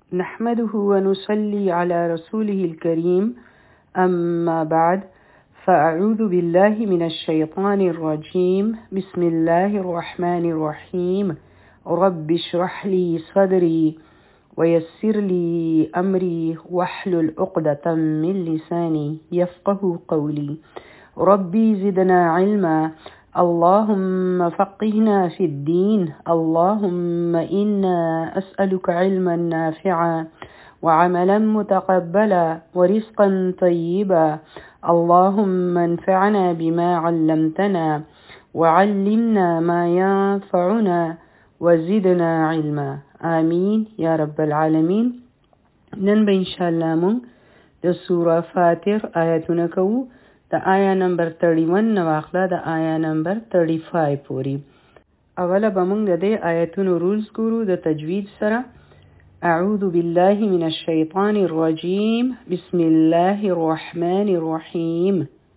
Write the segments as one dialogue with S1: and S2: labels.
S1: نحمده ونصلي على رسوله الكريم أما بعد فأعوذ بالله من الشيطان الرجيم بسم الله الرحمن الرحيم رب اشرح لي صدري ويسر لي أمري واحلل عقدة من لساني يفقه قولي ربي زدنا علما اللهم فقهنا في الدين اللهم إنا أسألك علما نافعا وعملا متقبلا ورزقا طيبا اللهم انفعنا بما علمتنا وعلمنا ما ينفعنا وزدنا علما آمين يا رب العالمين. نن به انشاءالله من د سوره فاتر آیاتونه کوو د آیا نمبر 31 نو اخلا د آیا نمبر 35 پوری. اوله به موږ د دې آیاتونو رولز ګورو د تجوید سره. اعوذ بالله من الشیطان الرجیم بسم الله الرحمن الرحیم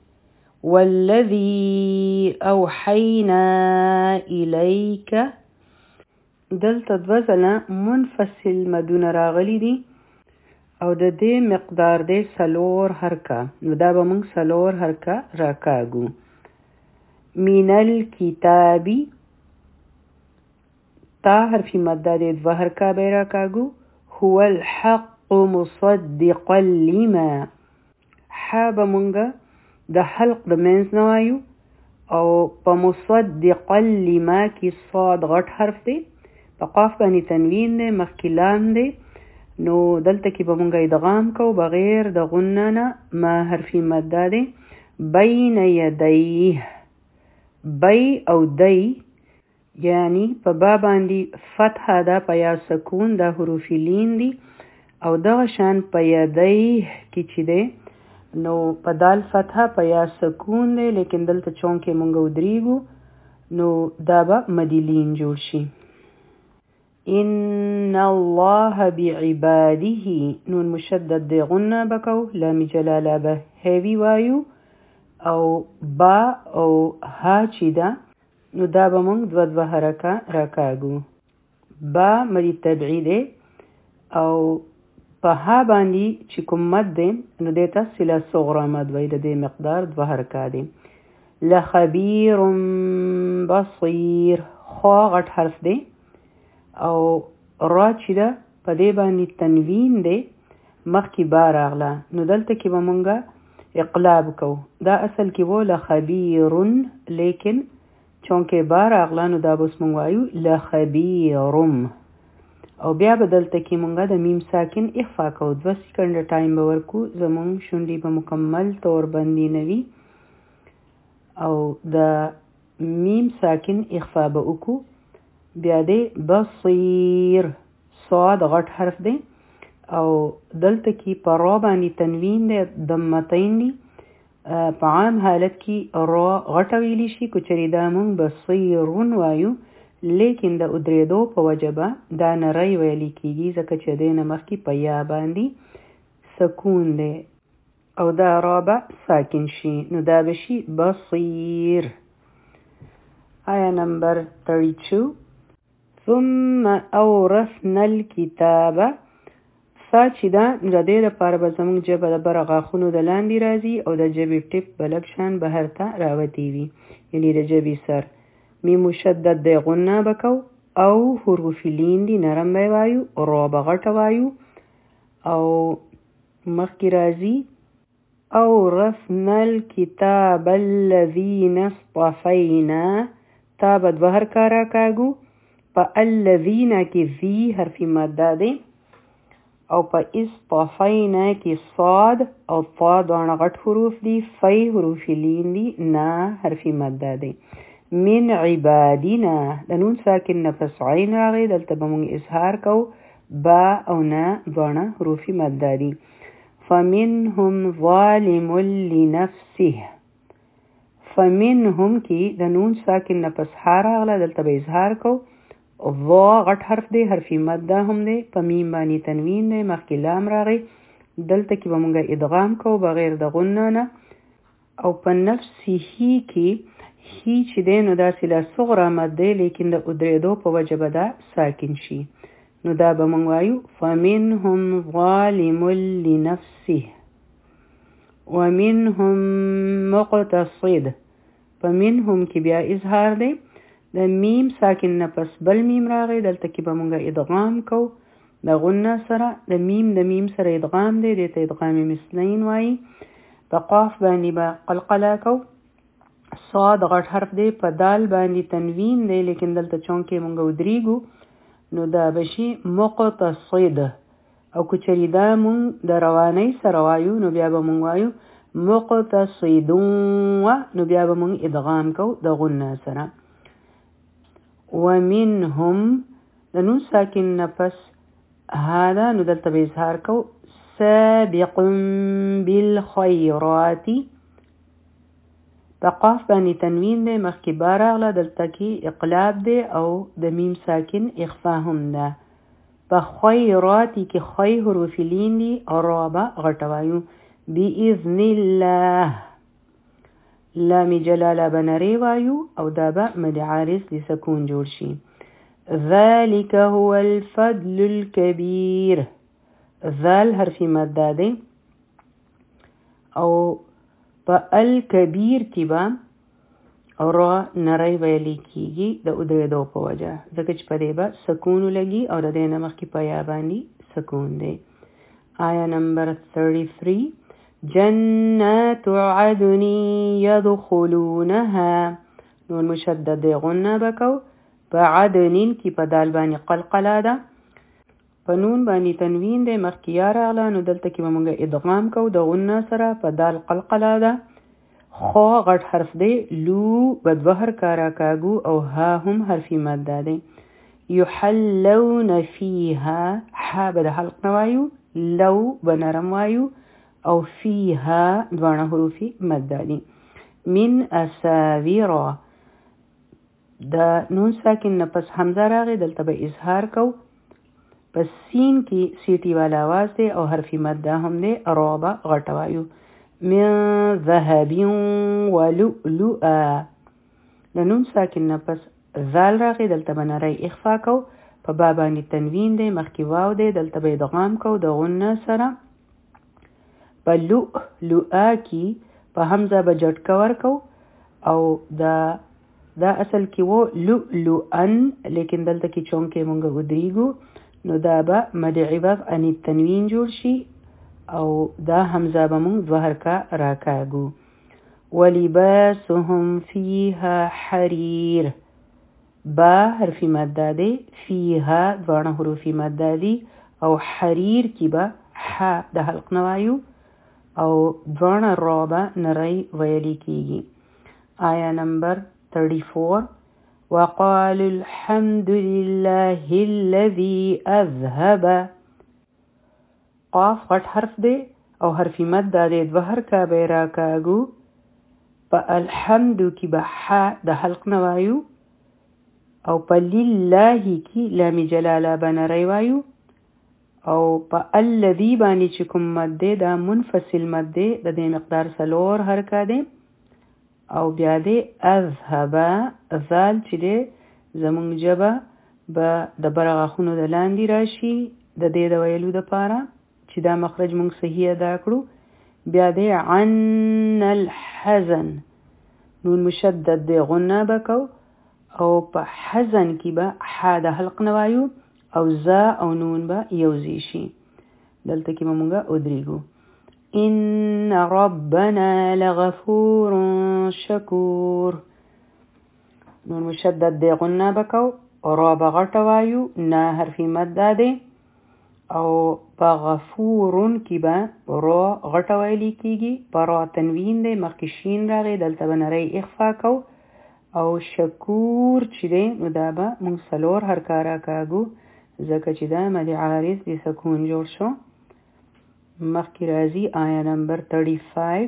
S1: والذی اوحینا الیک. دلته دوزله منفصل مدونه راغلی دي او د دې مقدار دی 4 حرکه. نو دا به موږ 4 حرکه راکاږو. من الکتابی تا حرفی مده دی 2 حرکه به راکاږو. هو الحق مصدقا لما ح به موږ د حلق د منځ نه وایو او په مصدقا لما کې صاد غټ حرف دی، په قاف باندې تنوین دی، مخکې لام دی. نو دلته کې به مونږ ادغام کوو بغیر د غنه نه. ما حرفی مده دی بین یدیه. بی او دی یعنی په با باندې فتح ده، په یا سکون دا حروف لین دي او دغه شان په یدیه کې چې دی نو په دال فتح په یا سکون دی، لیکن دلته چون کې مونږ ودریږو نو دا به مدلین جوړ شي. ان الله بعباده نون مشدد دی غنه بکو، لام جلاله به هیوی وایو او با او ها چی ده نو دا به مونږ 2 حرکه راکاږو. با مدی طبعی دی او په ها باندې چې کوم مد دی نو دیتا صله صغرا مد وی د دې مقدار 2 حرکه دی. لخبیر بصیر خوا غټ حرف دی او را چې ده په دې باندې تنوین دی، مخکې با راغله نو دلته کې به مونږه اقلاب کو. دا اصل کې وو لخبیرن، لیکن چونکې با راغله نو دا بس مونږ وایو لخبیرم. او بیا به دلته کې مونږه د میم ساکن اخفا کو. 2 سکنډه ټایم به ورکو، زمونږ شونډې به مکمل طور بندي نوي او د میم ساکن اخفا به وکو. بیا دی بصیر صاد غټ حرف دی او دلته کې په را باندې تنوین دی، ضمتین دی. په عام حالت کې را غټه ویلی شي که چېرې دا مونږ بصیرون وایو، لیکن د ادریدو په وجبه دا نری ویلی کېږي ځکه چې دی نه مخکې په یا باندې سکون دی او دا را به ساکن شي نو دا به شي بصیر. آیا نمبر 32 ثم اورثنا الكتاب. سا چې ده نو د دې لپاره به زموږ ژبه د بره غاښونو د لاندې راځي او د ژبې ټپ به لږ شان بهر ته راوتې وي، یعنې د ژبې سر. میم مشدد دی غنه به کو او حروف لین دي نرم به وایو، را به غټه وایو او مخکې راځي اورثنا الكتاب الذین اصطفینا. تا به 2 حرکه راکاږو. په الذین کې ذی حرفی مده دی او په اصطفینا کې صاد او طا دواړه غټ حروف دي، فی حروف لین دي، نا حرفی مده دی. من عبادنا د نون ساکن نه پس عین راغی، دلته به مونږ اظهار کو. با او نا دواړه حروف مده دي. فمنهم ظالم لنفسه. فمنهم کې د نون ساکن نه پس ها راغله، دلته به اظهار کو. ضا غټ حرف دی، حرفی مده هم دی، په میم باندې تنوین دی، مخکې لام راغی. دلته کې به مونږ ادغام کو بغیر د غنه نه او په نفسه کې هی چې دی نو دا صله صغرا مد دی، لیکن د ادریدو په وجه به دا ساکن شي. نو دا به مونږ وایو فمنهم ظالم لنفسه ومنهم مقتصد. په منهم کې بیا اظهار دی، د میم ساکن نه پس بل میم راغی، دلته کې به مونږ ادغام کو د غنه سره، د میم سره ادغام دی، دې ته ادغام مثلین وایي. په قاف باندې به قلقله کو، صاد غټ حرف دی، په دال باندې تنوین دی لیکن دلته چونکې مونږ ودریږو نو دا بشي مقتصد. او کچری دا مونږ د روانۍ سره وایو نو بیا به مونږ وایو مقتصدون، نو بیا به مونږ ادغام کو د غنه سره. ومنهم د نون ساکن نفس هذا نو دلته به اظهار کو سابق بالخيرات. په قاف باندې تنوین دی، مخکې با راغله، دلته کې اقلاب دی او د میم ساکن اخفا هم ده. په خیراتی کې خی حروف لین دي او رابه غټوایو. بإذن الله لام جلاله بنری وایو او دا به مد عارض لسکون جوړ شي. ذلك هو الفضل الكبير. ذال حرفی مد دی او په الکبیر کې به را نری ویلی کیږي د ادریدو په وجه، ځکه چې په دې به سکون لګي او د دې نه مخکې په یا باندې سکون دی. آیا نمبر 33 جنات عدن يدخلونها. نون مشدد دی غنه بکو، په عدنین کې په دال باندې قلقله ده، په نون باندې تنوین دی، مخکې یا راغله نو دلته کې به مونږ ادغام کو د غنه سره، په دال قلقله ده. خو غټ حرف دی، لو بدوهر کارا کاگو او ها هم حرفی مد دی. یحلون فیها، ها به د حلق نوایو، لو بنرم وایو او فیها دوانه حروفی مد دی. من اساویرا د نون ساکن نفس حمزه راغی، دلته به اظهار کو، پس سین کی سیٹی والا آواز دی او حرفی مد هم دی، رابا غټوایو. من ذهب ولؤلؤا د نون ساکن نفس ذال راغی، دلته به نری اخفا کو، په با باندې تنوین دی، مخکې واو دی، دلته به ادغام کو د غنه سره. په لؤلؤا کی په حمزه به جټکه ورکو او دا اصل کې وو لؤلؤن، لیکن دلته کې چونکې مونږ ودریږو نو دا به مد عوض ان التنوین جوړ شي او دا حمزه به مونږ ظهر کا راکاږو. ولباسهم فيها حرير. با حرفی مد دی، فيها دوانه حروفی مد دی او حریر کی با ح د حلق نوایو او دوانه رابه نری ویلی کیگی. آیا نمبر 34 وقالوا الحمد لله الذي أذهب. قاف غټ حرف دی او حرفی مد دی، دوهر کا بیرا کاگو. پا الحمدو کی با ح د حلق نوایو او پا لله کی لامی جلاله بنری وایو او پا الذی بانی چکم مد دی دا منفصل مد دی، دا دی مقدار سلور حرکا دی او بیا دی اذهبا. ذال چې دی زمونږ جبه به د برغاخونو د لاندې راشي د دې د ویلو د پاره چې دا مخرج مونږ صحیح ادا کړو. بیا دی عن الحزن، نون مشدد دی غنه بکو او په حزن کې به ح د حلق نوایو او زا او نون به یوزی شي، دلته کې به مونږه ودریږو. ان ربنا لغفور شکور. نون مشدد دی غنه بکو او را بغټوایو، نا حرفی مد دی او په غفورون کی به را غټوایلی کیږي، په را تنوین دی، مخکې شین راغی، دلته به نری اخفا کو او شکور چې دی نو دا به مونږ سلور حرکاره کاږو ځکه چې دا مد عارض د سکون جوړ شو. مخکې راځي آیا نمبر 35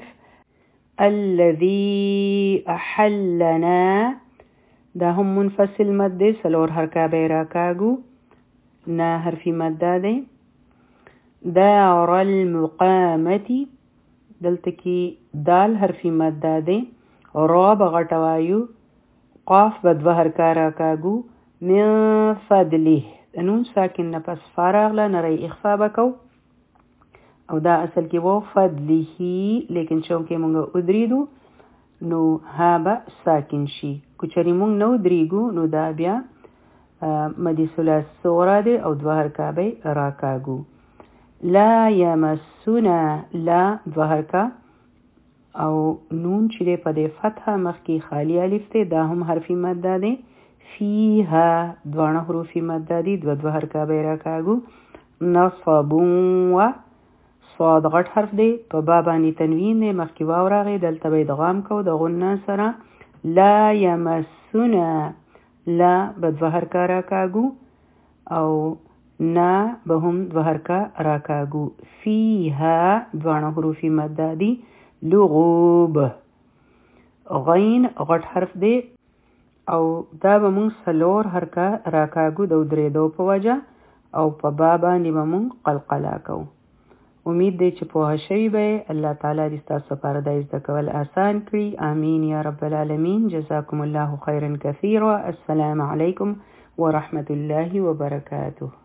S1: الذي احلنا. دا هم منفصل مد دی، سلور حرکه به راکاږو، نا حرفی مد دی. دار المقامتی، دلته کې دال حرفی مد دی، را بغټوایو، قاف به دوه حرکه راکاږو. من فضله نون ساکن نه پس فارغله نری اخفا بکو او دا اصل کې وو فضله لیکن چون کې مونږ ادریدو نو ها به ساکن شي کچری مونږ نو دریګو نو دا بیا مدی ثلاث صغرا دی او دوه حرکابه راکاګو لا یمسنا لا دوه حرکا او نون چې په دې فتحه مخ کې خالی الف ته دا هم حرفي ماده دی فيها دوه حروفي ماده دي دوه حرکابه راکاګو نصب و صاد غټ حرف دی په با باندې تنوین دی مخکې واو راغی دلته به ادغام کو د غنه سره لا یمسنا لا به دوه حرکا راکاګو او نا به هم دوه حرکا راکاګو فيها دوه حروفي ماده دي لغوب غین غټ حرف دی او دا به مونږ څلور حرکا راکاګو د درېدو په وجه او په با باندې به مونږ قلقله کوو امید دی چې پوه شوي به الله تعالی دې ستاسو لپاره دا زده کول آسان کړي آمین یا رب العالمین جزاکم الله خیرا کثیرا السلام علیکم ورحمة الله وبرکاته